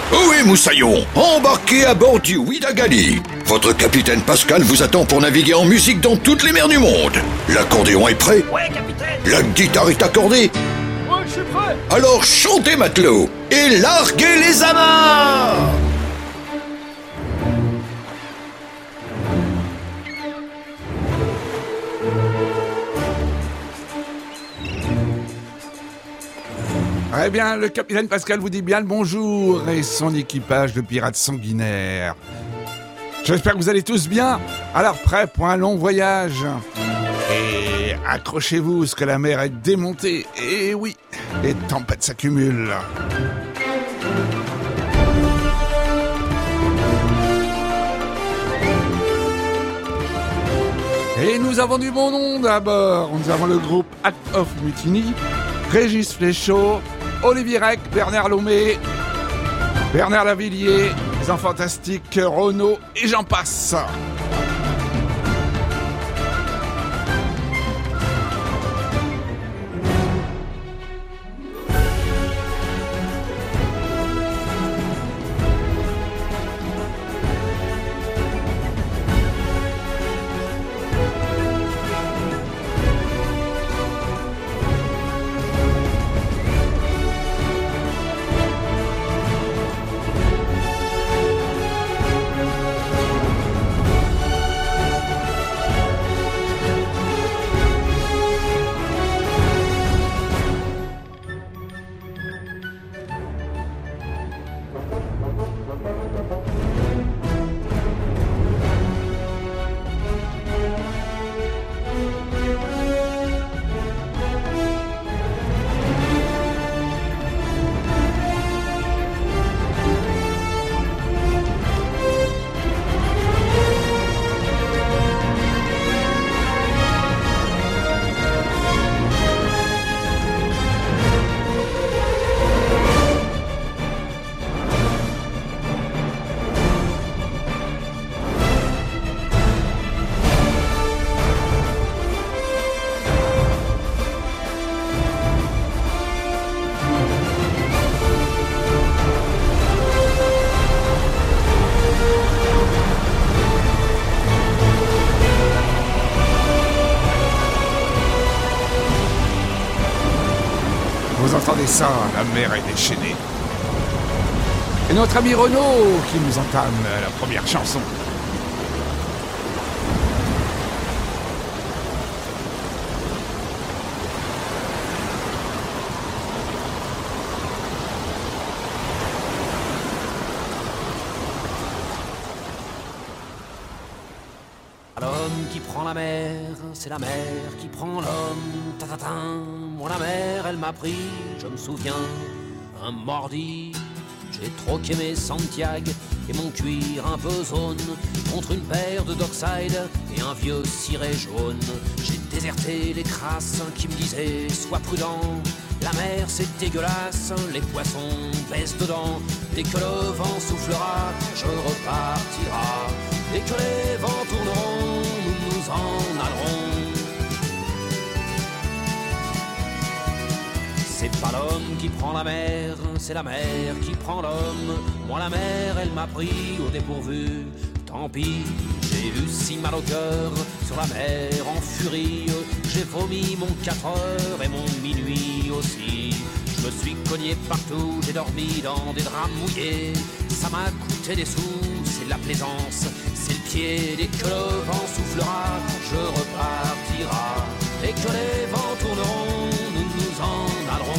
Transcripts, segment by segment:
Oui, Moussaillon, embarquez à bord du Ouidagali. Votre capitaine Pascal vous attend pour naviguer en musique dans toutes les mers du monde. L'accordéon est prêt? Ouais, capitaine. La guitare est accordée? Ouais, je suis prêt. Alors chantez, matelot, et larguez les amarres! Eh bien, le capitaine Pascal vous dit bien le bonjour et son équipage de pirates sanguinaires. J'espère que vous allez tous bien. Alors, prêts pour un long voyage. Et accrochez-vous, parce que la mer est démontée. Et oui, les tempêtes s'accumulent. Et nous avons du bon monde à bord. Nous avons le groupe Act of Mutiny, Régis Fléchaud, Olivier Rec, Bernard Lomé, Bernard Lavillier, les Enfants Fantastiques, Renaud et j'en passe. Vous entendez ça, la mer est déchaînée. Et notre ami Renaud qui nous entame la première chanson. L'homme qui prend la mer, c'est la mer qui prend l'homme. Tatatin, moi la mer, elle m'a pris, je me souviens, un mordi. J'ai troqué mes Santiago et mon cuir un peu zone contre une paire de Dockside et un vieux ciré jaune. J'ai déserté les crasses qui me disaient sois prudent. La mer c'est dégueulasse, les poissons baissent dedans. Dès que le vent soufflera, je repartira. Dès que les vents tourneront, nous nous en allerons. C'est pas l'homme qui prend la mer, c'est la mer qui prend l'homme. Moi la mer, elle m'a pris au dépourvu. Tant pis, j'ai eu si mal au cœur sur la mer en furie. J'ai vomi mon 4 heures et mon minuit aussi. Je me suis cogné partout, j'ai dormi dans des draps mouillés. Ça m'a coûté des sous, c'est de la plaisance, c'est le pied. Dès que le vent soufflera, je repartira. Dès que les vents tourneront, nous nous en allerons.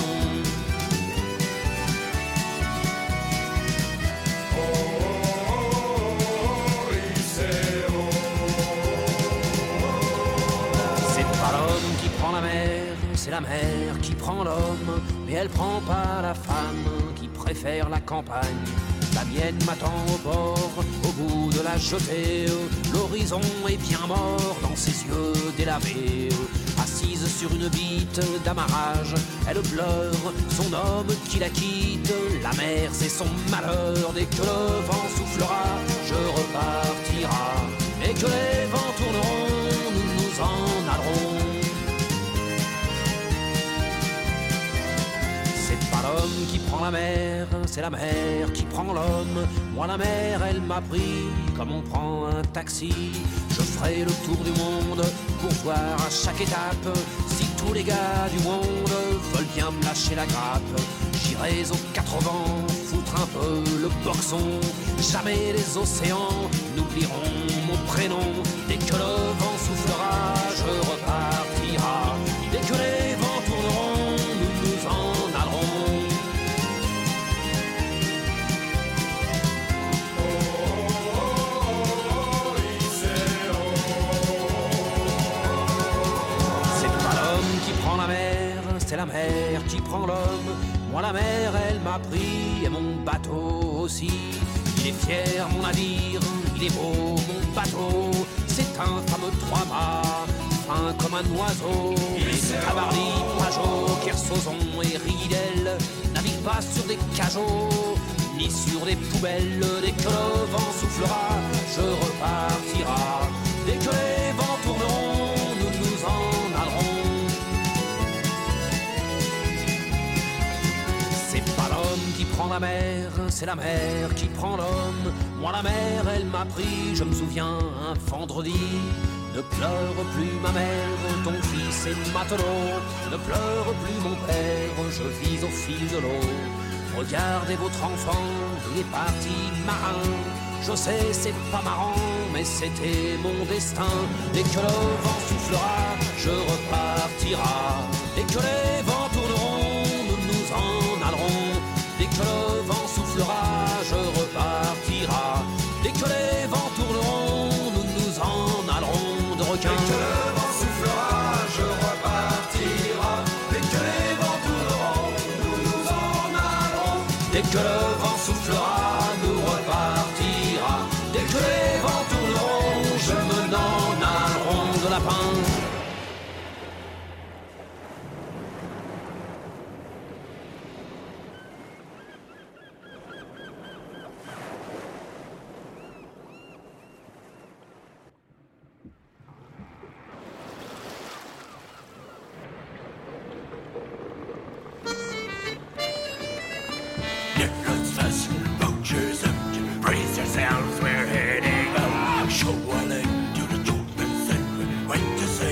C'est pas l'homme qui prend la mer, c'est la mer qui prend l'homme. Mais elle prend pas la femme qui préfère la campagne. La mienne m'attend au bord, au bout de la jetée. L'horizon est bien mort dans ses yeux délavés. Assise sur une bite d'amarrage, elle pleure son homme qui la quitte. La mer c'est son malheur, dès que le vent soufflera, je repartira. Dès que les vents tourneront, nous nous en allerons. C'est pas l'homme l'homme qui prend la mer, c'est la mer qui prend l'homme. Moi la mer elle m'a pris comme on prend un taxi. Je ferai le tour du monde pour voir à chaque étape si tous les gars du monde veulent bien me lâcher la grappe. J'irai aux quatre vents foutre un peu le boxon. Jamais les océans n'oublieront mon prénom. Dès que le vent soufflera, je repartira. Dès que les vents tourneront, nous nous en allerons. C'est pas l'homme qui prend la mer, c'est la mer qui prend l'homme. Moi la mer elle m'a pris et mon bateau aussi. Il est fier mon navire, il est beau mon bateau. C'est un fameux trois-mâts, fin comme un oiseau. Les Cabarly, Pajot, Kersozon et Ridel naviguent pas sur des cajots, ni sur des poubelles. Dès que le vent soufflera, je repartira. Dès que les vents tourneront, nous nous en allerons. Qui prend la mer, c'est la mer qui prend l'homme. Moi la mer elle m'a pris, je me souviens un vendredi. Ne pleure plus ma mère, ton fils est matelot. Ne pleure plus mon père, je vis au fil de l'eau. Regardez votre enfant, il est parti marin. Je sais c'est pas marrant, mais c'était mon destin. Dès que le vent soufflera, je repartira. Dès que les vents tourneront, nous nous en allerons. Dès que le vent soufflera, je repartira. Dès que les vents tourneront, nous nous en allerons de requins. Dès que le vent soufflera, je repartira. Dès que les vents tourneront, nous nous en allerons. Dès que le vent soufflera, nous repartira. Dès que les vents tourneront, je me n'en allerons de lapin. Brace yourselves, we're heading out. Show a leg to the truth and send. Wait to say.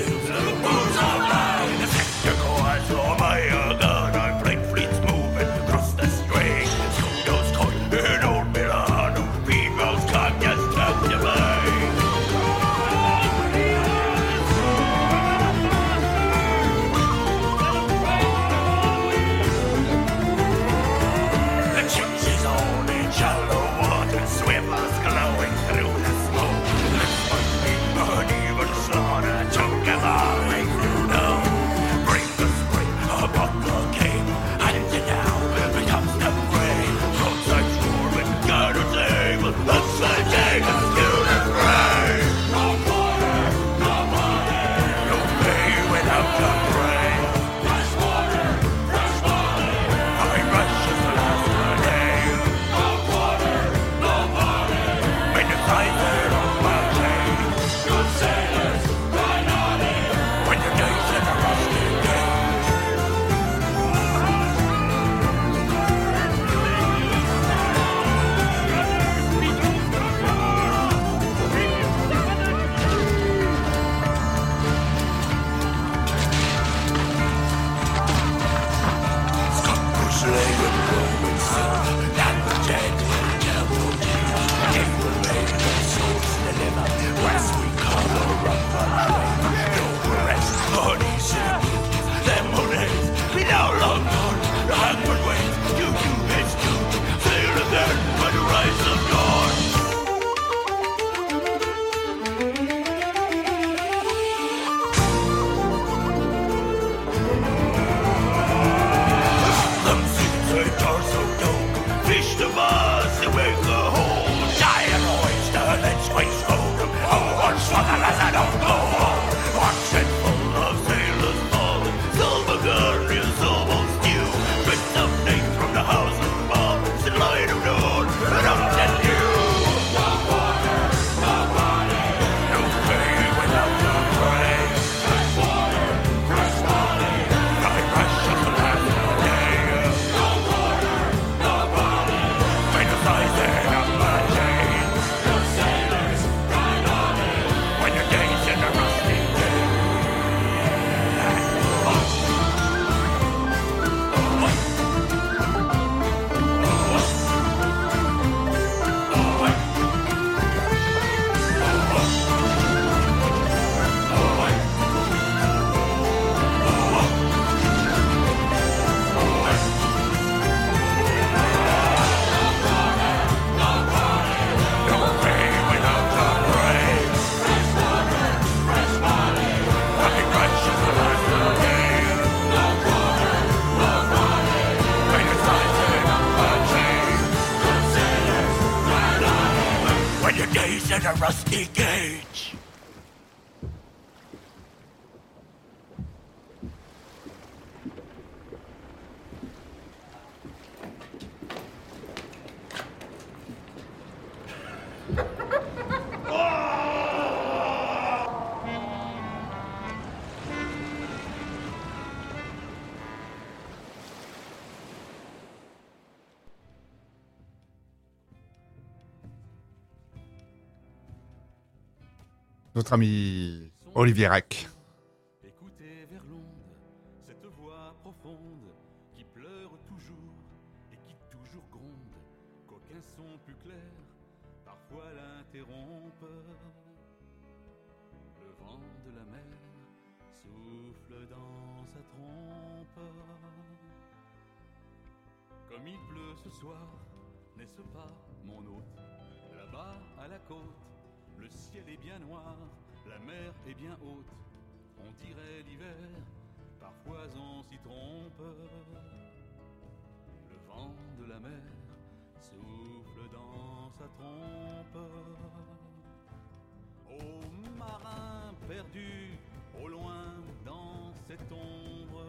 the rusty gauge. Notre ami Olivier Rec. Écoutez vers l'onde, cette voix profonde qui pleure toujours et qui toujours gronde, qu'aucun son plus clair parfois l'interrompe. Le vent de la mer souffle dans sa trompe. Comme il pleut ce soir, n'est-ce pas mon hôte? Là-bas à la côte, le ciel est bien noir, la mer est bien haute. On dirait l'hiver, parfois on s'y trompe. Le vent de la mer souffle dans sa trompe. Ô marin perdu, au loin dans cette ombre,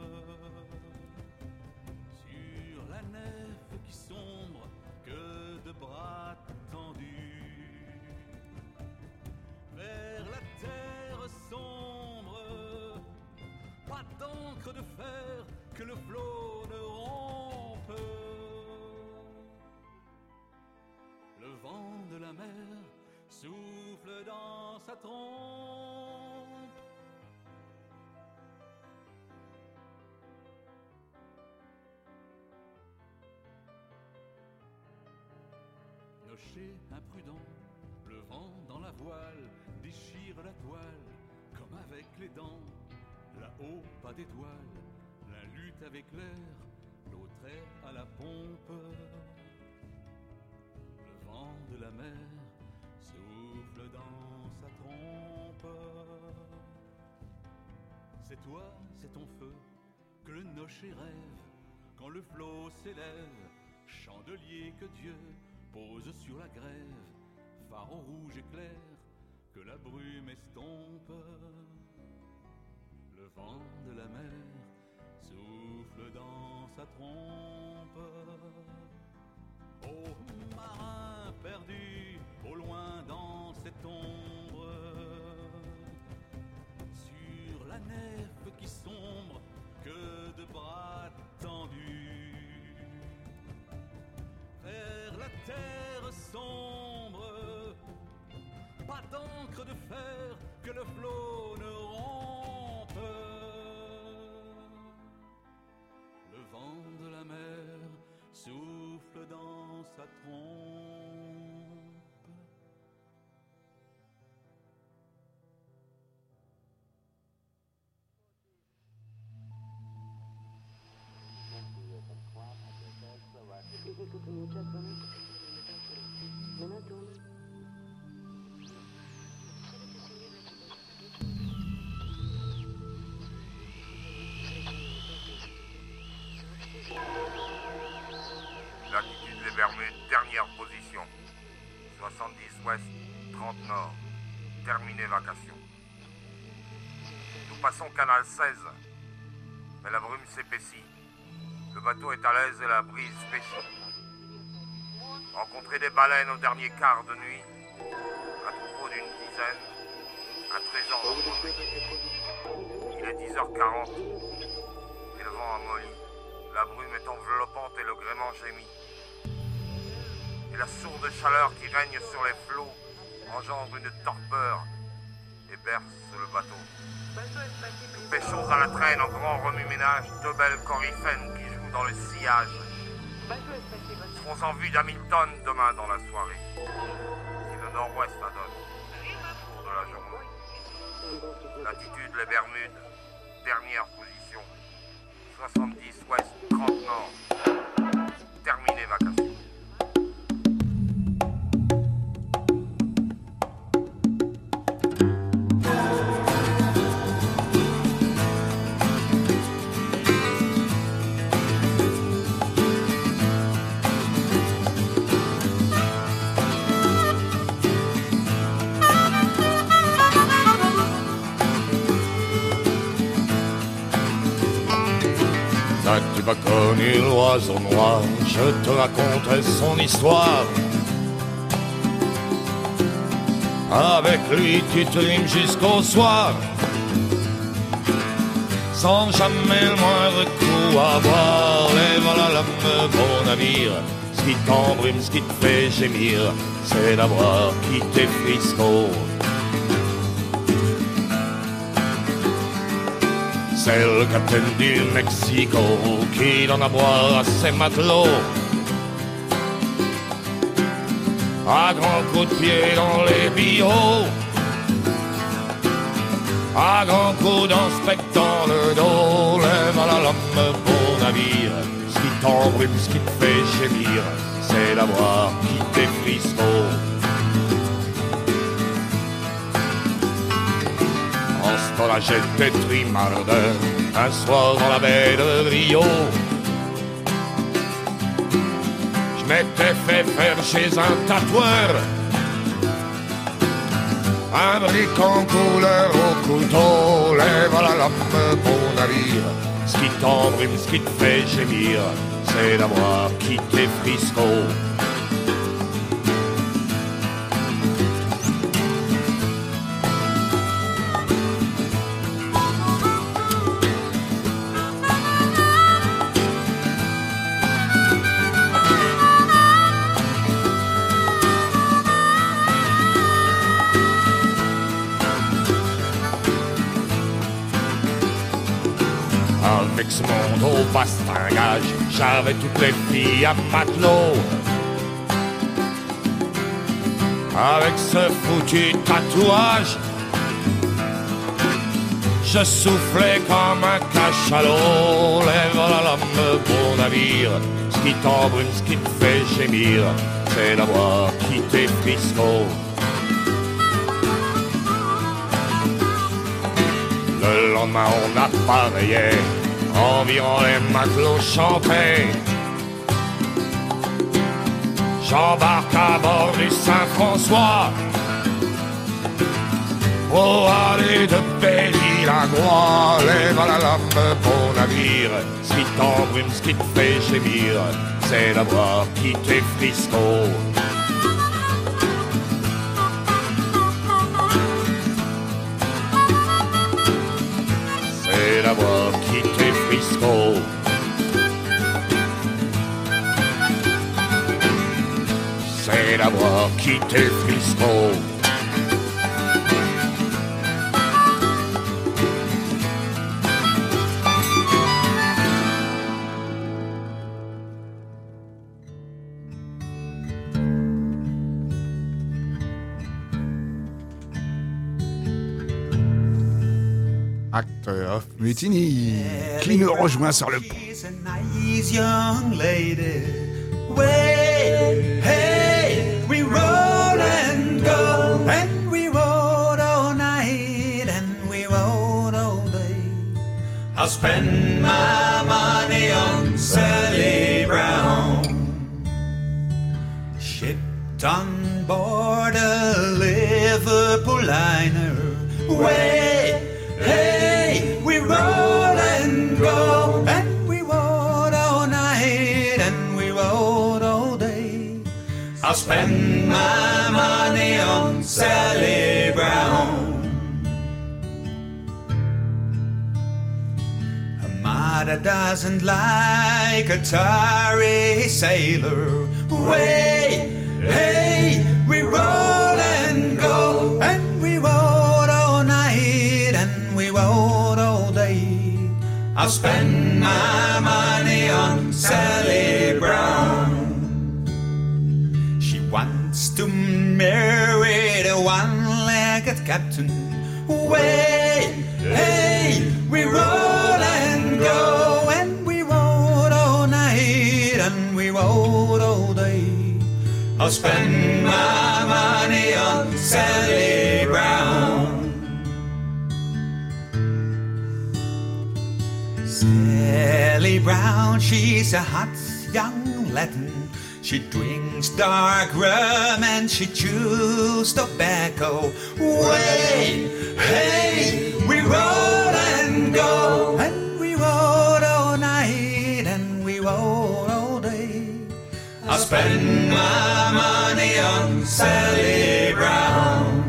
sur la nef qui sombre, que de bras tendus. Vers la terre sombre, pas d'encre de fer que le flot ne rompe. Le vent de la mer souffle dans sa trompe. Nocher imprudent, le vent dans la voile déchire la toile comme avec les dents. Là-haut, pas d'étoiles, l'un lutte avec l'air, l'autre est à la pompe. Le vent de la mer souffle dans sa trompe. C'est toi, c'est ton feu, que le nocher rêve, quand le flot s'élève, chandelier que Dieu pose sur la grève, phare au rouge éclair, que la brume estompe. Le vent de la mer souffle dans sa trompe. Ô marin perdu, au loin dans cette ombre, sur la nef qui sombre, que de bras tendus. Vers la terre sombre, pas d'encre de fer que le flot ne rompe. Le vent de la mer souffle dans sa trompe. Latitude les Bermudes, dernière position. 70 ouest, 30 nord. Terminé vacation. Nous passons canal 16. Mais la brume s'épaissit. Le bateau est à l'aise et la brise pêche. Rencontrer des baleines au dernier quart de nuit. Un troupeau d'une dizaine. Un trésor d'entreprise. Il est 10h40. Et le vent amollit. La brume est enveloppante et le gréement gémit. Et la sourde chaleur qui règne sur les flots engendre une torpeur et berce le bateau. Nous pêchons à la traîne en grand remue-ménage deux belles coryphènes qui jouent dans le sillage. Nous serons en vue d'Hamilton demain dans la soirée. Si le nord-ouest adonne, au cours de la journée. Latitude les Bermudes, dernière position. 70 ouest, 30 nord. Terminé vacation. connu l'oiseau noir, je te raconterai son histoire. Avec lui tu trimes jusqu'au soir, sans jamais le moindre coup à boire. Les voilà l'homme, beau navire, ce qui t'embrume, ce qui te fait gémir, c'est d'avoir quitté Frisco. C'est le capitaine du Mexico qui donne à boire à ses matelots à grands coups de pied dans les billots, à grands coups d'inspectant le dos. Lève à la lame, beau navire, ce qui t'embrume, ce qui te fait gémir, c'est d'avoir quitté Frisco. En ce temps-là j'étais trimardeur, un soir dans la baie de Rio. Je m'étais fait faire chez un tatoueur un brick en couleur au couteau. Lève à la lame, beau navire, ce qui t'embrume, ce qui te fait gémir, c'est d'avoir quitté Frisco. Avec ce monde au bastingage, j'avais toutes les filles à matelot. Avec ce foutu tatouage, je soufflais comme un cachalot. Lève à la lame, beau navire, ce qui t'embrume, ce qui te fait gémir, c'est d'avoir quitté Frisco. Le lendemain on appareillait, environ les matelots chantaient. J'embarque à bord du Saint-François pour aller de Belle-Île-à-Groix. Lève à la lame, beau navire, ce qui t'embrume, ce qui te fait gémir, c'est d'avoir quitté Frisco. C'est d'avoir quitté Frisco. C'est d'avoir quitté Frisco. Acte of Mutiny, qui nous rejoint sur le pont. She's a nice young lady. Way, hey, we rode and go, and we rode all night, and we rode all day. I'll spend my money on Sally Brown. Shipped on board a Liverpool liner. Way, hey, we rode and go, and we rode all night, and we rode all day. I'll spend my money on Sally Brown. Her mother doesn't like a tarry sailor. Way, hey, we rode and go, and we rode all night, and we rode all day. I'll spend my money on Sally Brown. She wants to marry the one-legged captain. Way, hey, we rode and go, and we rode all night, and we rode all day. I'll spend my money on Sally Brown. Sally Brown, she's a hot young Latin. She drinks dark rum and she chews tobacco. Way, hey, we rode and go, and we rode all night, and we rode spend my money on Sally Brown.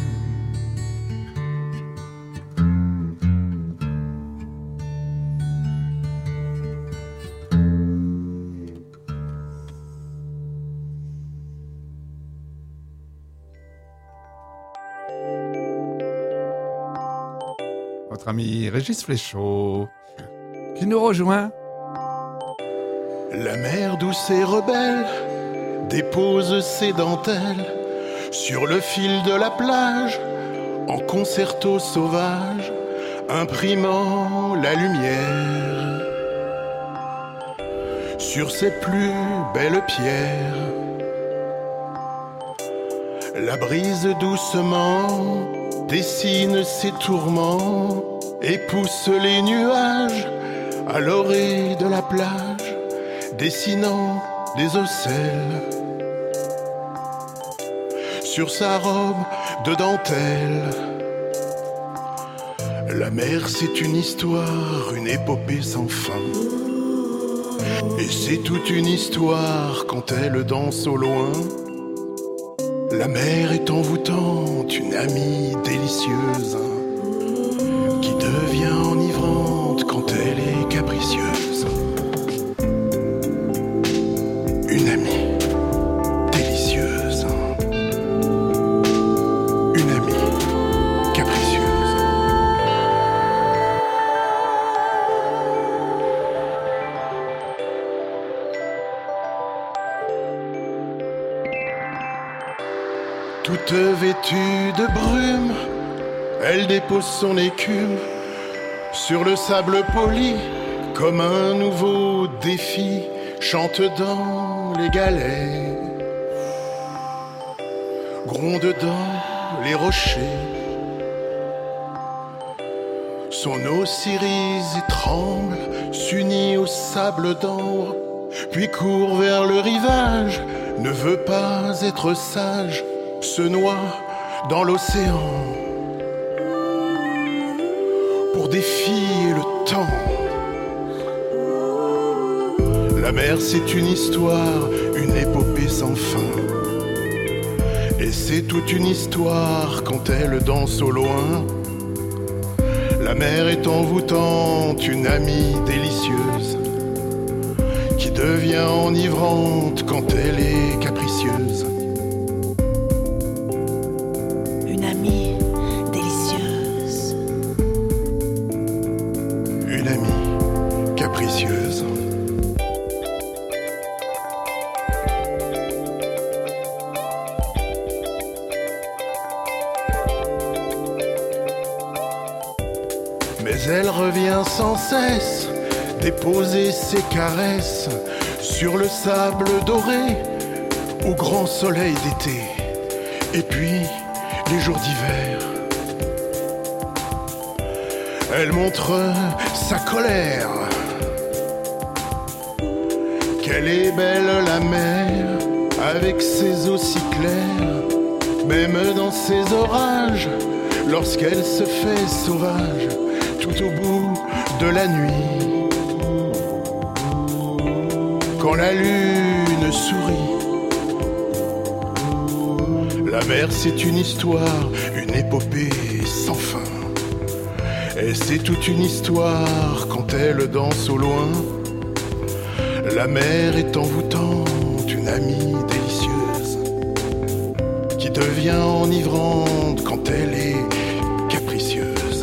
Votre ami Régis Fléchaud, qui nous rejoint. La mer douce et rebelle dépose ses dentelles sur le fil de la plage en concerto sauvage, imprimant la lumière sur ses plus belles pierres. La brise doucement dessine ses tourments et pousse les nuages à l'orée de la plage, dessinant des ocelles sur sa robe de dentelle. La mer, c'est une histoire, une épopée sans fin. Et c'est toute une histoire quand elle danse au loin. La mer est envoûtante, une amie délicieuse qui devient enivrante quand elle est capricieuse. Une amie délicieuse, une amie capricieuse. Toute vêtue de brume, elle dépose son écume sur le sable poli comme un nouveau défi, chante dans les galets, gronde dans les rochers. Son eau s'irise et tremble, s'unit au sable d'ambre, puis court vers le rivage, ne veut pas être sage, se noie dans l'océan pour défier le temps. La mer, c'est une histoire, une épopée sans fin. Et c'est toute une histoire quand elle danse au loin. La mer est envoûtante, une amie délicieuse qui devient enivrante quand elle est capricieuse. Une amie délicieuse. Une amie capricieuse. Mais elle revient sans cesse, déposer ses caresses sur le sable doré au grand soleil d'été. Et puis, les jours d'hiver, elle montre sa colère. Qu'elle est belle la mer, avec ses eaux si claires, même dans ses orages, lorsqu'elle se fait sauvage, tout au bout de la nuit, quand la lune sourit. La mer, c'est une histoire, une épopée sans fin. Et c'est toute une histoire quand elle danse au loin. La mer est envoûtante, une amie délicieuse qui devient enivrante quand elle est capricieuse.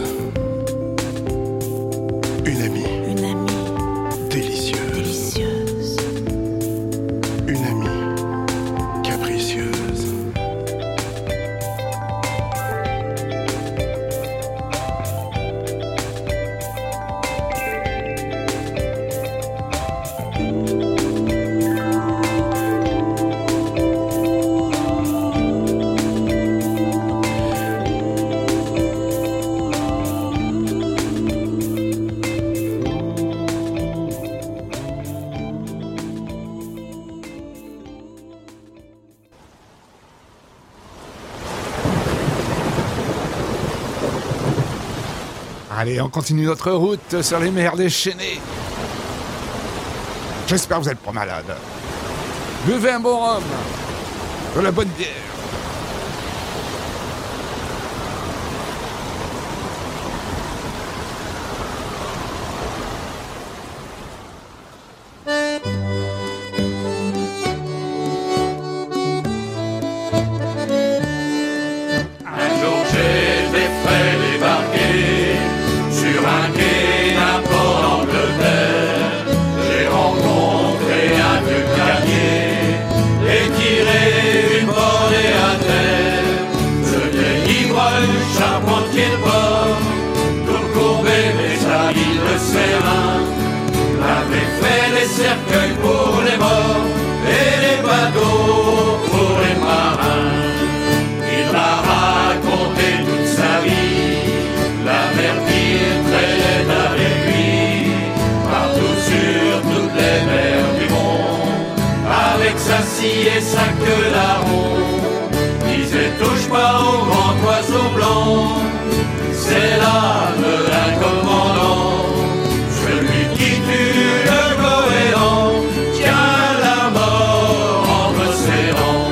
Une amie délicieuse. Une amie capricieuse. Allez, on continue notre route sur les mers déchaînées. J'espère que vous n'êtes pas malade. Buvez un bon rhum, de la bonne bière. Cercueil pour les morts et les bateaux pour les marins. Il m'a raconté toute sa vie, la mer qui traînait avec lui, partout sur toutes les mers du monde, avec sa scie et sa queue larron. Disait touche pas au grand oiseau blanc, c'est l'âme d'un commandant, celui qui tue le goéland, tient la mort entre ses rangs.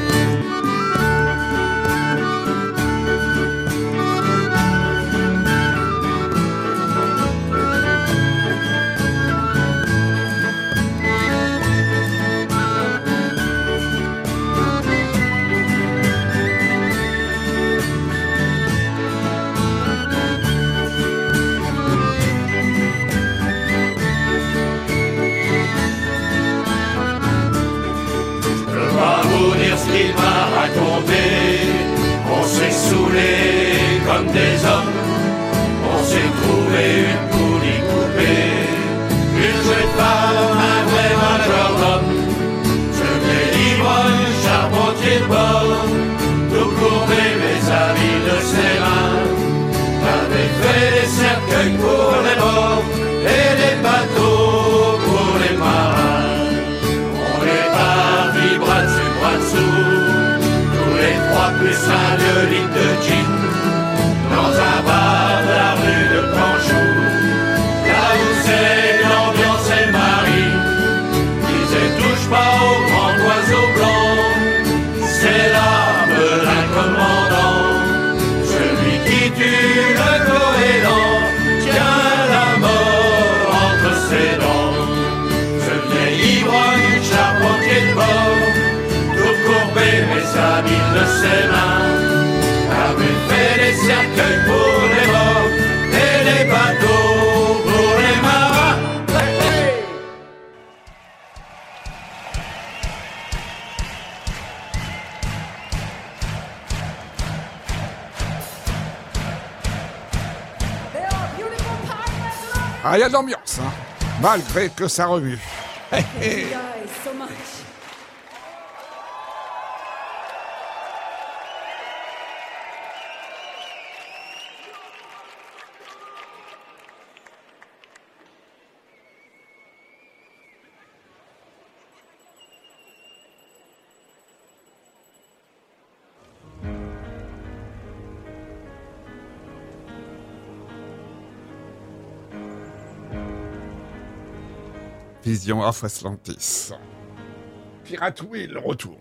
Il m'a raconté, on s'est saoulé comme des hommes, on s'est trouvé une poulie coupée, une chouette femme, un vrai majordome, je vais l'ivrogne, charpentier de bord, tout courbé mes amis de ses mains, avait fait des cercueils pour les morts et des bateaux pour les marins. On est partis bras dessus, bras dessous, tous les trois plus un 2 litres de gin, dans un bar de la rue de Canchou, là où c'est l'ambiance est marine. Disait touche pas au grand oiseau blanc, c'est l'âme d'un commandant, celui qui tue le goéland, tient la mort entre ses dents. Ce vieil ivrogne, charpentier de bord, tout courbé mes habits de ses mains, avait fait des cercueils pour les morts et des bateaux pour les marins. Hey, hey. Ah, il y a de l'ambiance, hein, malgré que ça remue. Hey, hey. Vision of Atlantis. Pirate Will retourne.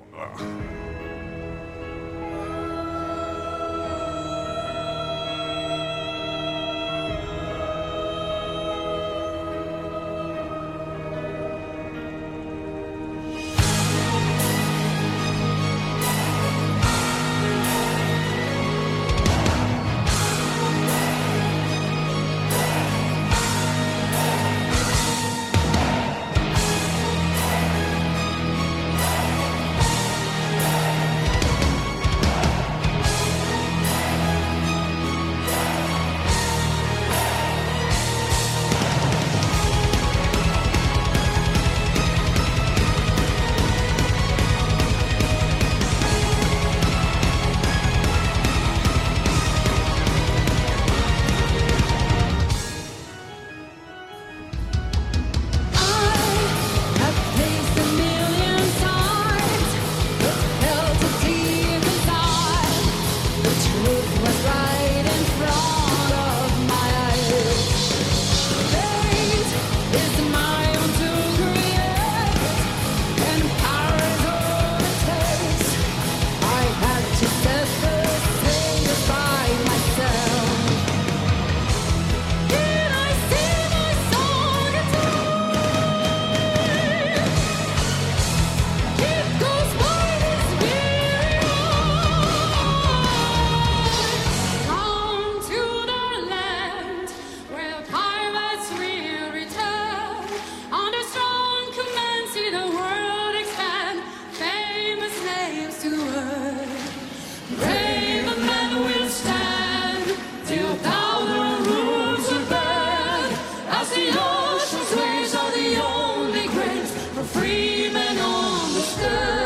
to earth. Brave men will stand till powder rules the bed. As the ocean's waves are the only graves for free men on the stern.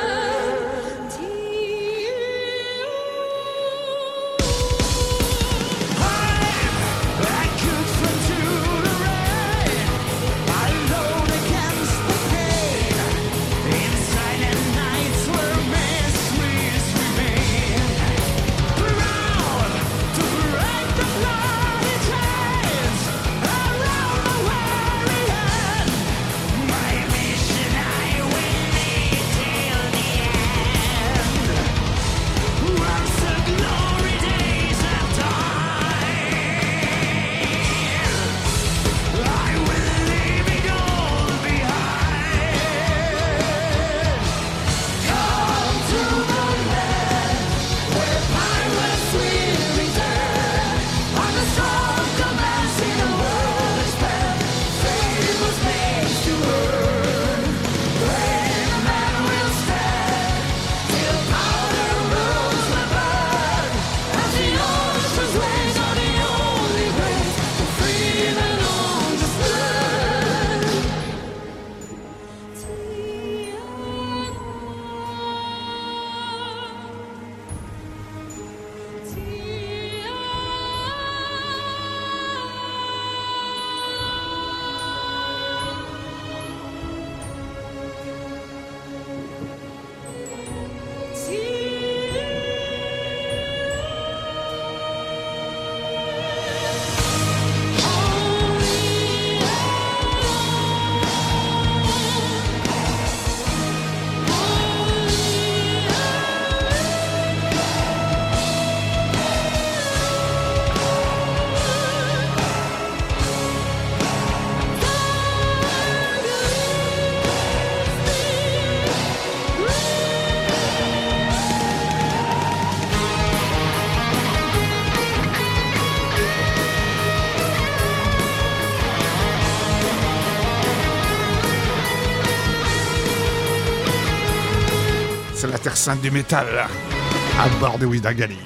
C'est la terre sainte du métal, à bord de Ouidagali.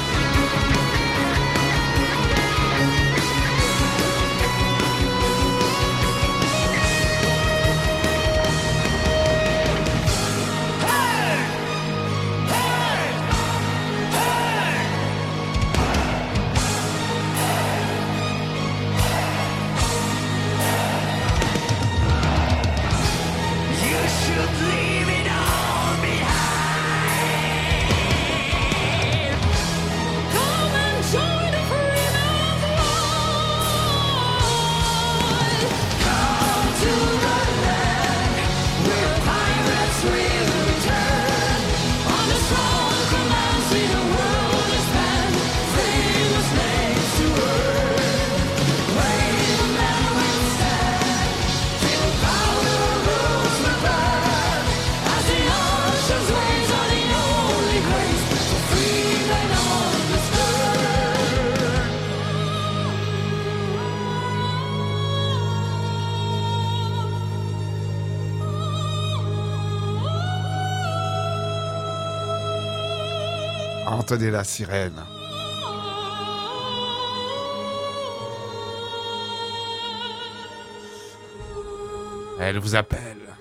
Entendez la sirène. Elle vous appelle.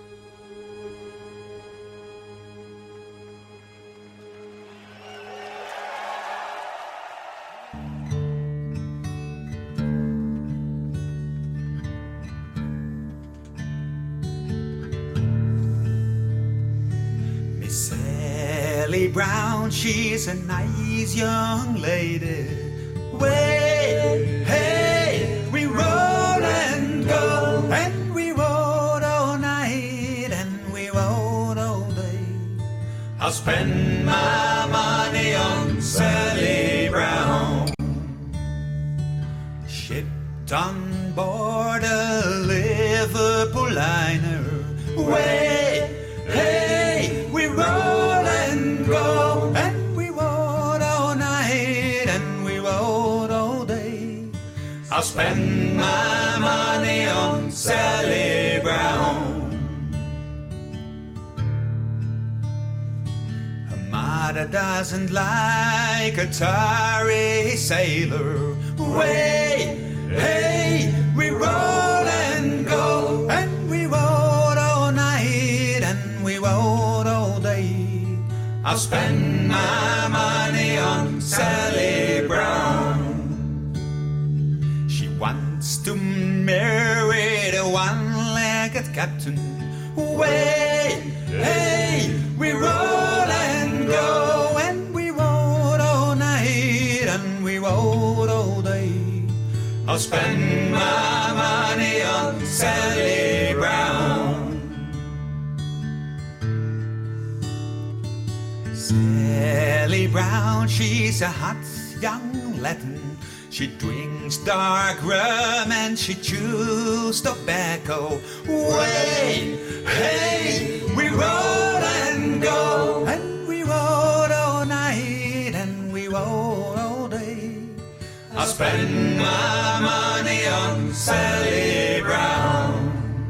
Miss Sally Brown, she's a nice young lady. Way, hey, we roll and go, and we rode all night, and we rode all day. I'll spend my money on Sally Brown. Shipped on board a Liverpool liner. Way, hey, we roll and go, and we rode all night, and we rode all day. I'll spend my money on Sally Brown. My Mother doesn't like a tarry sailor. Way, hey, we roll and go, and we rode all night, and we rode all day. I'll spend my money on Sally Brown. She wants to marry the one-legged captain. Way, hey, we roll and go, and we rode all night, and we rode all day. I'll spend my money on Sally Brown. Sally Brown, she's a hot young Latin. She drinks dark rum and she chews tobacco. Way, hey, we rode and go, and we rode all night, and we rode all day. I'll spend my money on Sally Brown.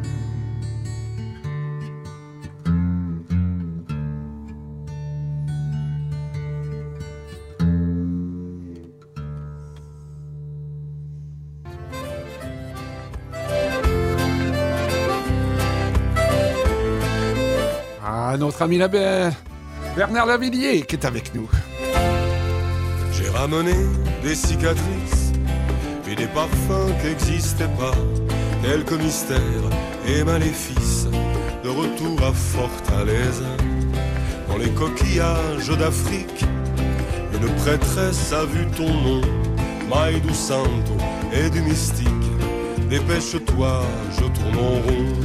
Notre ami Bernard Lavillier qui est avec nous. J'ai ramené des cicatrices et des parfums qui n'existaient pas, quelques mystères et maléfices, de retour à Fortaleza. Dans les coquillages d'Afrique, une prêtresse a vu ton nom, Maï du Santo et du mystique. Dépêche-toi, je tourne en rond.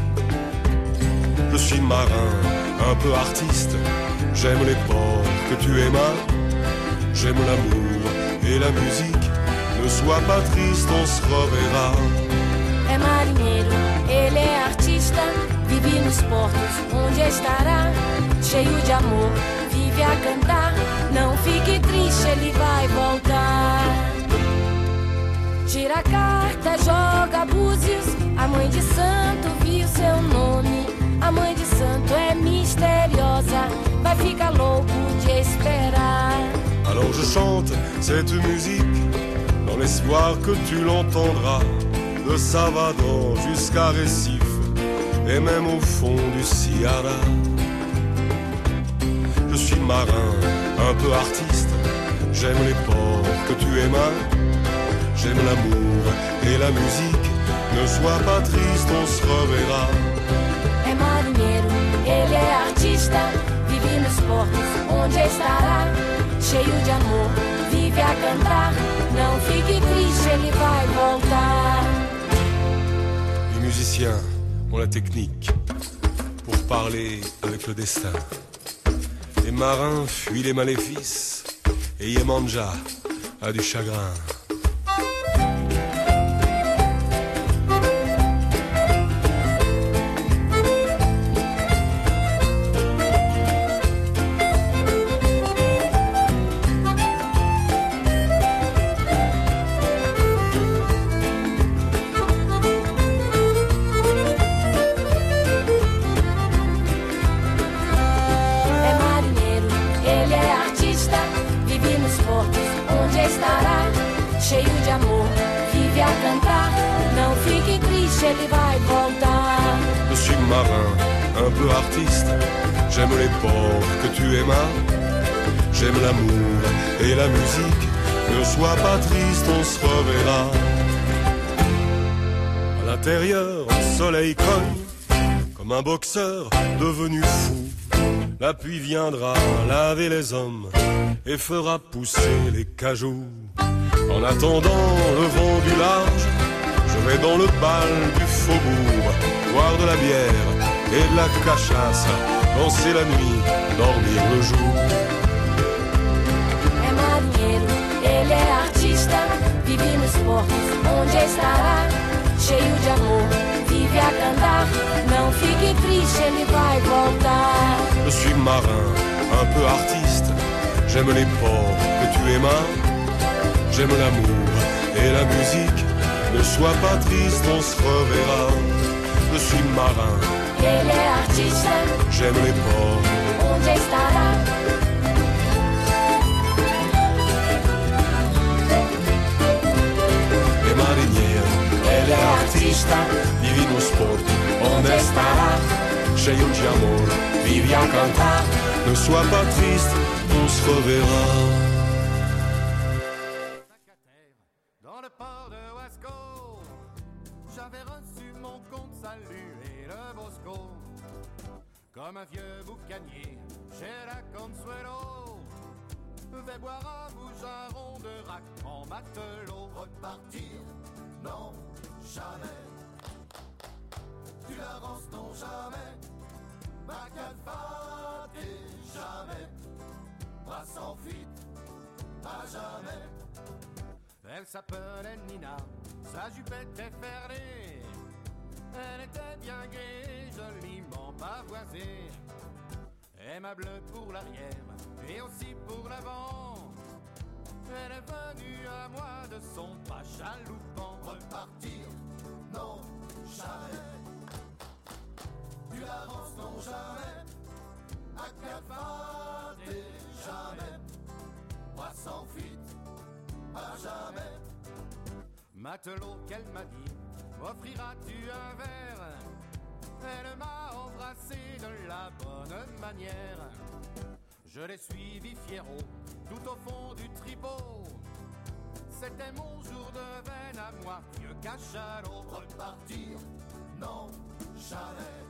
Je suis marin, un peu artiste, j'aime les ports que tu aimas, j'aime l'amour et la musique, ne sois pas triste, on se reverra. É marinheiro, ele é artista, vive nos portos, onde estará, cheio de amor, vive a cantar, não fique triste, ele vai voltar. Tira a carta, joga búzios, a mãe de santo viu seu nome. A mãe de santo é misteriosa, vai ficar louco de esperar. Alors je chante cette musique dans l'espoir que tu l'entendras, de Salvador jusqu'à Recife et même au fond du Sahara. Je suis marin, un peu artiste, j'aime les ports que tu aimas, j'aime l'amour et la musique, ne sois pas triste, on se reverra. É marinheiro, ele é artista, vive nos portos, onde estará, cheio de amor, vive a cantar, não fique triste, ele vai voltar. Les musiciens ont la technique pour parler avec le destin. Les marins fuient les maléfices et Yemanja a du chagrin. Cheio de amor, vive a cantar, não fique triste, ele vai voltar. Je suis marin, un peu artiste, j'aime les ports que tu aimas, j'aime l'amour et la musique, ne sois pas triste, on se reverra. À l'intérieur, le soleil cogne, comme un boxeur devenu fou. La pluie viendra laver les hommes et fera pousser les cajoux. En attendant le vent du large, je vais dans le bal du faubourg, boire de la bière et de la cachasse, danser la nuit, dormir le jour. É marinheiro, ele é artista, vive nos portos, onde estará, cheio de amor, vive a cantar, não fique triste, ele vai voltar. Je suis marin, un peu artiste, j'aime les ports que tu aimas, j'aime l'amour et la musique, ne sois pas triste, on se reverra. Je suis marin, ele é artista, j'aime les ports, onde estará, cantar. Ne sois pas triste, on se reverra. Dans le port de Wasco, j'avais reçu mon compte salut et le Bosco. Comme un vieux boucanier, j'ai la Consuelo. Vais boire un bougeron de rack en matelot. Repartir, non, jamais. Tu l'avances, non, jamais. Ma calfate, jamais. Bras sans fuite, à jamais. Elle s'appelait Nina, sa jupe était fermée. Elle était bien gaie, joliment pavoisée. Aimable pour l'arrière et aussi pour l'avant. Elle est venue à moi de son pas chaloupant. Repartir, non, jamais. Tu l'avances, non, jamais. À calfate, jamais. Bras sans fuite, à jamais. Matelot, qu'elle m'a dit, m'offriras-tu un verre? Elle m'a embrassé de la bonne manière. Je l'ai suivi fiero, tout au fond du tripot. C'était mon jour de veine à moi, vieux cachalot. Repartir, non, jamais.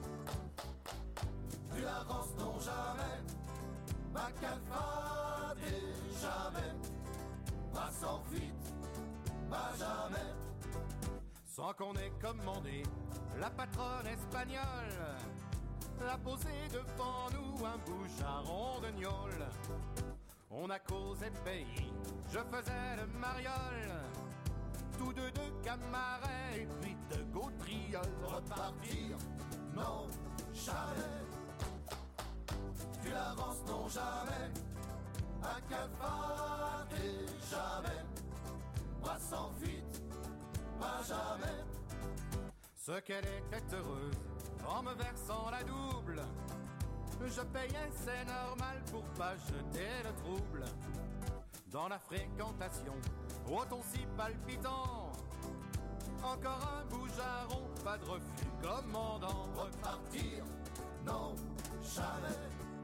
Tu l'avances, non, jamais. Ma calfate, jamais. Bras sans fuite, à jamais. Sans qu'on ait commandé, la patronne espagnole a posé devant nous un boucharon de gnôle. On a causé pays, je faisais le mariole. Tous deux de camarets et puis de gautrioles. Repartir, non, jamais. Tu l'avances, non, jamais. À calfate, jamais. Bras sans fuite, à jamais. Ce qu'elle était heureuse en me versant la double. Je payais, c'est normal pour pas jeter le trouble. Dans la fréquentation, au ton si palpitant. Encore un bougearon, pas de refus, commandant. Repartir, non, jamais.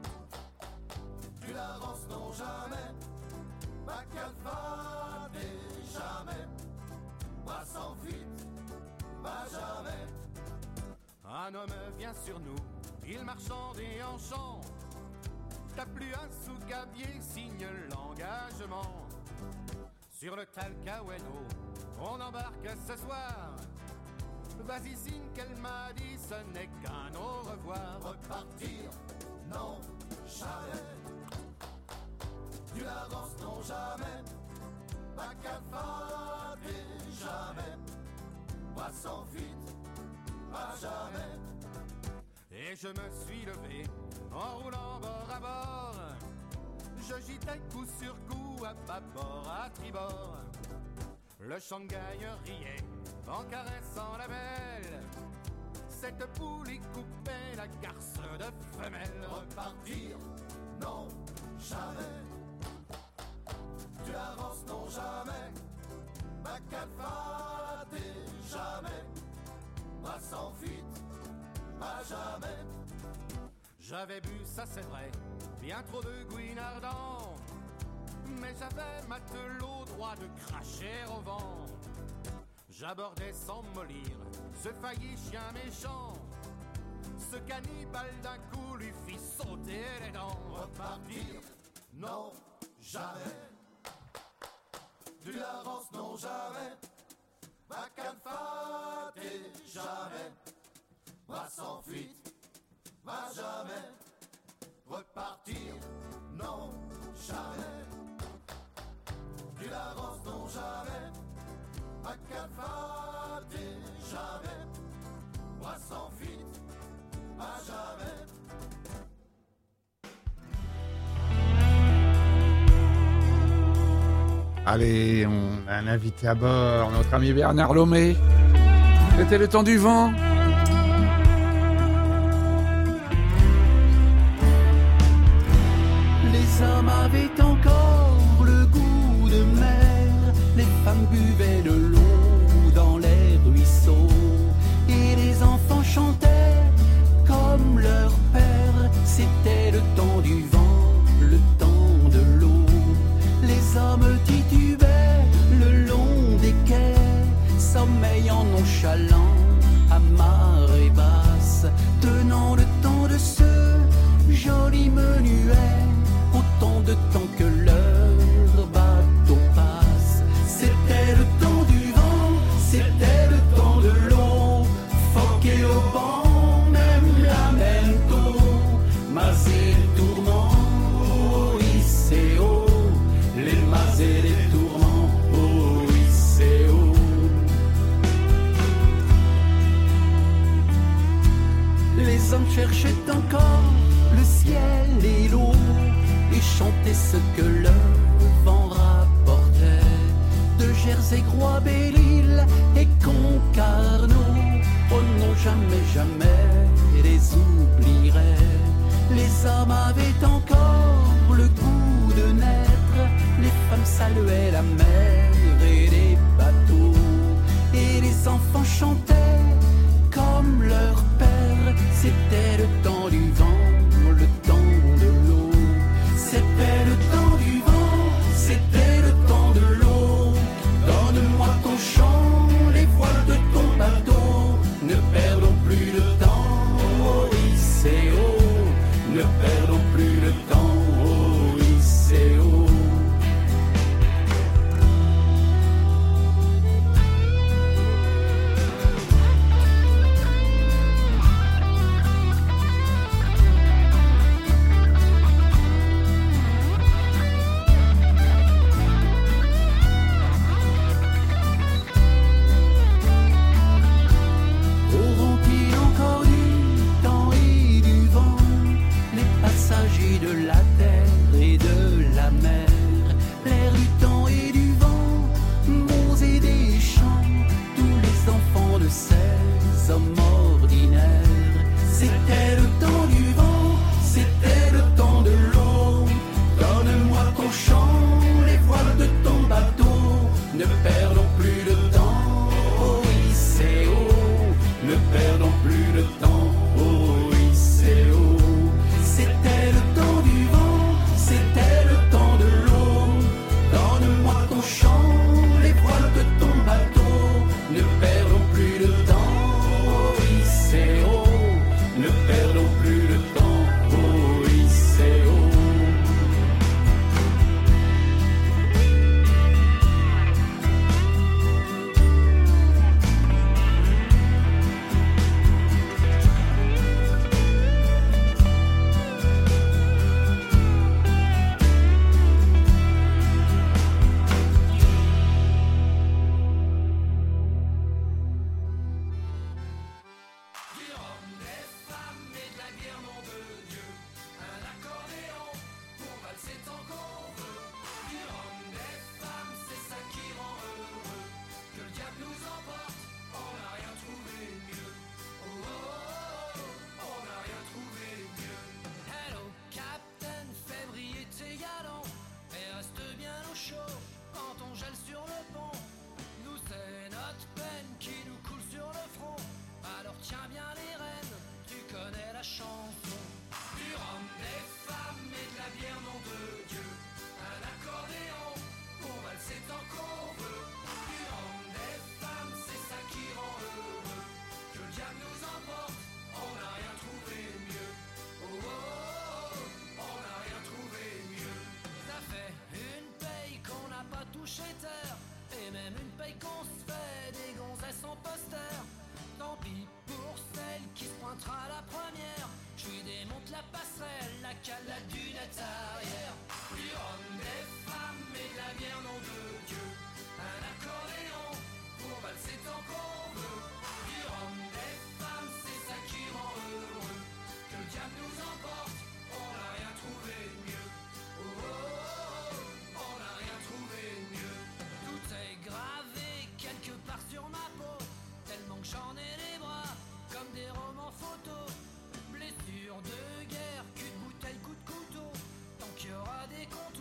Tu l'avances, non, jamais. Ma calfate, jamais. Bras sans fuite, à jamais. Un homme vient sur nous, il marchande et en chant. T'as plus un sous-gabier, signe l'engagement. Sur le Talcahuano, on embarque ce soir. Vas-y, signe qu'elle m'a dit, ce n'est qu'un au revoir. Repartir, non, jamais. Tu l'avances, non, jamais. Ma calfate, jamais. Bras sans fuite, à jamais. Et je me suis levé, en roulant bord à bord. Je gitais coup sur coup, à bâbord, à tribord. Le Shanghai riait, en caressant la belle. Cette poule y coupait la garce de femelle. Repartir, non, jamais. Tu avances, non, jamais. Ma calfate, jamais. Bras sans fuite, à jamais. J'avais bu, ça c'est vrai, bien trop de gouine ardent. Mais j'avais matelot droit de cracher au vent. J'abordais sans mollir ce failli chien méchant. Ce cannibale d'un coup lui fit sauter les dents. Repartir, non, jamais. Tu l'avances, non, jamais. Ma calfate, jamais. Bras sans fuite, à jamais. Repartir, non, jamais. Tu l'avances, non, jamais. Ma calfate, jamais. Bras sans fuite, à jamais. Allez, on a un invité à bord, notre ami Bernard Lomé. C'était le temps du vent. Les hommes avaient encore le goût de mer. Les femmes buvaient de l'eau dans les ruisseaux. Et les enfants chantaient comme comme leur père. C'était le temps du vent, le temps de l'eau. Les hommes titubaient le long des quais, sommeillant nonchalant à marée basse, tenant le temps de ce joli menuet, autant de temps que leur bateau passe. C'était le temps du vent, c'était le temps de l'eau, phoque et au banc, même lamento, mas et tourment, oh, Iseo, les mas et les tourments, oh, Iseo. Les hommes cherchaient encore le ciel et l'eau et chantaient ce que le vent rapportait. De Jersey, Groix, Belle-Île et Concarneau, oh non, jamais, jamais les oublierait. Les hommes avaient encore le goût de naître, les femmes saluaient la mer et les bateaux, et les enfants chantaient comme leur père. C'était le temps du vent, le temps de l'eau. C'était le temps du vent, c'était le temps de l'eau. Donne-moi ton chant, les voiles de ton bateau. Ne perdons plus le temps, oh Iseo. Ne perdons plus le temps, oh Iseo. Auront-ils encore du temps et du vent, les passagers de la terre et de la mer, l'air du temps et du vent, mots et des chants, tous les enfants de ces hommes ordinaires. C'était le temps du vent, c'était le temps de l'eau. Donne-moi ton chant, les voiles de ton bateau. Ne perdons plus de temps, oh Iseo. Ne perdons plus le temps, oh Iseo. C'était le temps du vent, c'était le temps de l'eau. Donne-moi ton chant, les voiles de ton bateau. Ne perdons plus le temps, oh Iseo. Ne perdons plus le temps, oh Iseo. Et même une paye qu'on se fait, des gonzesses en poster. Tant pis pour celle qui se pointera la première. Je lui démonte la passerelle, la cale, la dunette arrière. Du rhum, des femmes et de la bière, nom de Dieu. Un accordéon pour valser tant qu'on veut. Du rhum, des femmes, c'est ça qui rend heureux. Que le diable nous emporte, on n'a rien trouvé de mieux. Oh, oh, oh, on n'a rien trouvé de mieux. Tout est gravé quelque part sur ma peau, tellement que j'en ai les bras comme des romans photos. Blessures de guerre, cul de bouteille, coup de couteau. Tant qu'il y aura des comptes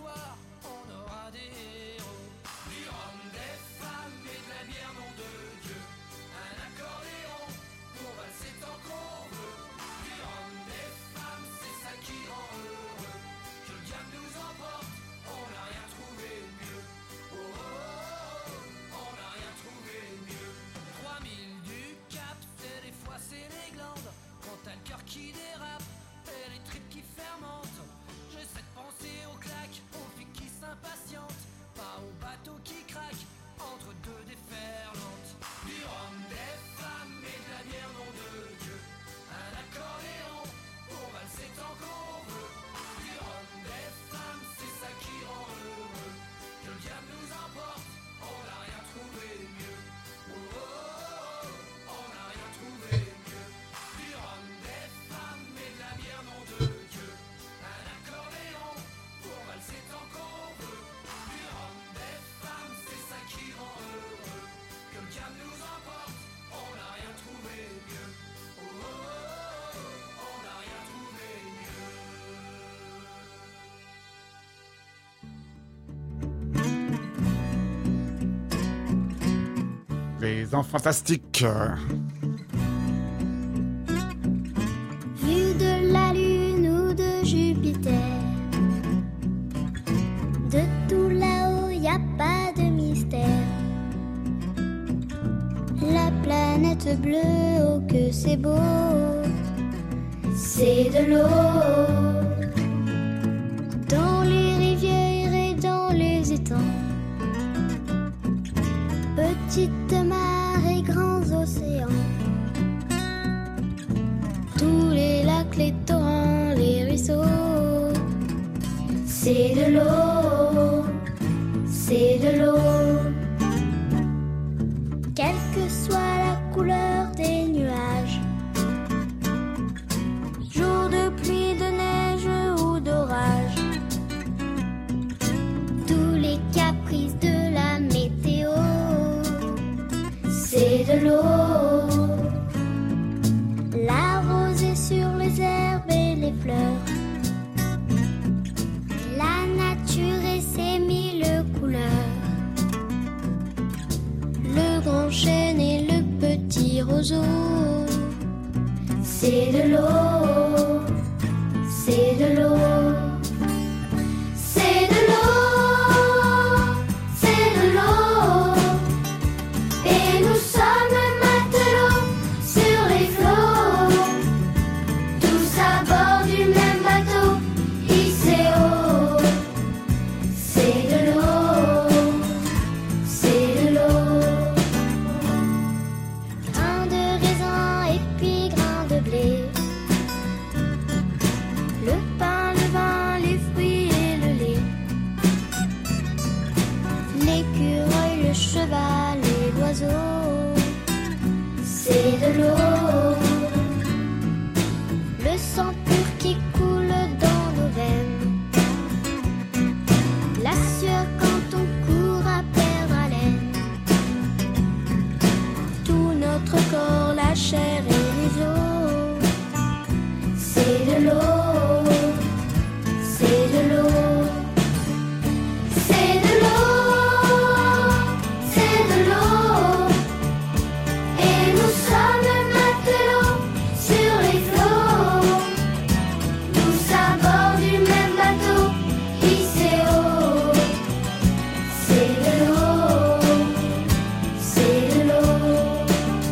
les enfants fantastiques. Vue de la Lune ou de Jupiter, de tout là-haut y a pas de mystère. La planète bleue, oh que c'est beau, c'est de l'eau. Dans les rivières et dans les étangs, petites mares et grands océans, tous les lacs, les torrents, les ruisseaux, c'est de l'eau, c'est de l'eau. Quelle que soit la couleur des nuages, jour de pluie, de neige ou d'orage, tous les caprices de la météo, c'est de l'eau. La rosée sur les herbes et les fleurs, la nature et ses mille couleurs, le grand chêne et le petit roseau, c'est de l'eau, c'est de l'eau. C'est de l'eau, c'est de l'eau, et nous sommes matelots sur les flots, tous à bord du même bateau, hissé haut. C'est de l'eau, c'est de l'eau. Grain de raisin et puis grain de blé, le pain, le vin, les fruits et le lait, l'écureuil, le cheval et l'oiseau, c'est de l'eau. Le sang pur qui coule dans nos veines, la sueur quand on court à perdre haleine, tout notre corps, la chair et les os, c'est de l'eau, c'est de l'eau. C'est de l'eau, c'est de l'eau, et nous sommes matelots sur les flots, tous à bord du même bateau, hissé haut. C'est de l'eau, c'est de l'eau.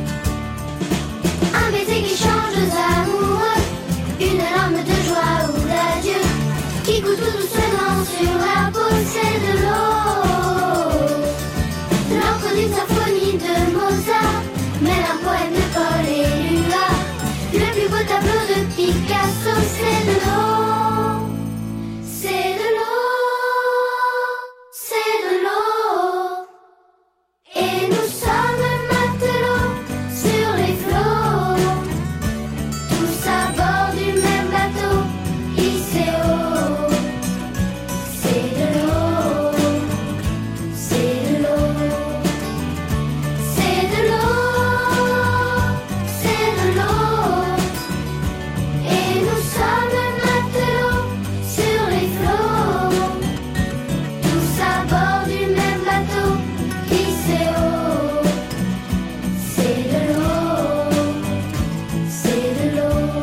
Un baiser qui change d'amoureux, une larme de joie ou d'adieu, qui coule tout doucement sur la peau, c'est de l'eau. L'encre d'une symphonie de Mozart, mêle un poème de Paul Éluard, le plus beau tableau de Picasso, c'est de l'eau. C'est de l'eau, c'est de l'eau, et nous sommes matelots sur les flots, tous à bord du même bateau, hissé haut. C'est de l'eau, c'est de l'eau, c'est de l'eau, c'est de l'eau, et nous sommes matelots sur les flots, tous à bord du même bateau, hissé haut. C'est de l'eau, c'est de l'eau.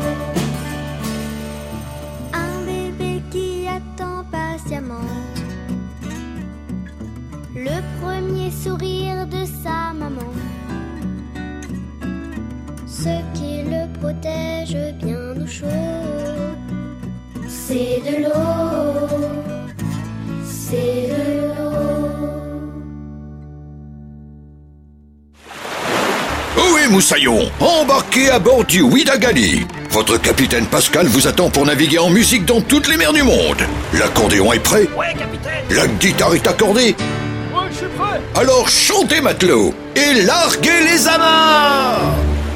Un bébé qui attend patiemment le premier sourire de sa maman, ce qui le protège bien au chaud, c'est de l'eau, c'est de l'eau. Ohé Moussaillon, embarquez à bord du Ouidagali. Votre capitaine Pascal vous attend pour naviguer en musique dans toutes les mers du monde. L'accordéon est prêt? Ouais, capitaine. La guitare est accordée? Ouais, je suis prêt. Alors chantez matelot et larguez les amarres.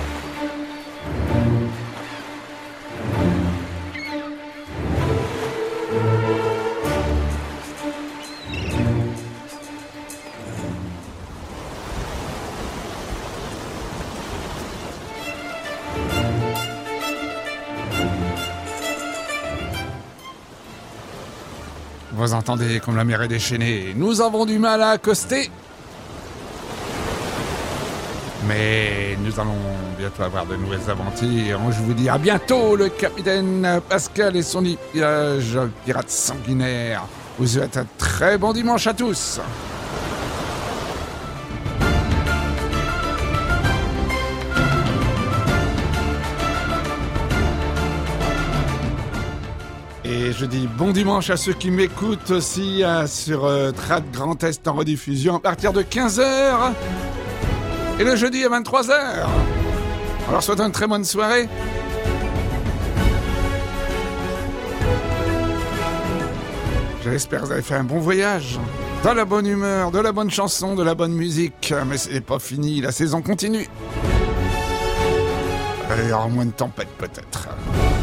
Vous entendez comme la mer est déchaînée. Nous avons du mal à accoster. Mais nous allons bientôt avoir de nouvelles aventures. Je vous dis à bientôt, le capitaine Pascal et son équipage pirate sanguinaire. Vous souhaite un très bon dimanche à tous. Et je dis bon dimanche à ceux qui m'écoutent aussi sur Trad Grand Est en rediffusion à partir de 15h et le jeudi à 23h. Alors souhaite une très bonne soirée. J'espère que vous avez fait un bon voyage, dans la bonne humeur, de la bonne chanson, de la bonne musique. Mais c'est pas fini, la saison continue. Il y aura moins de tempête peut-être.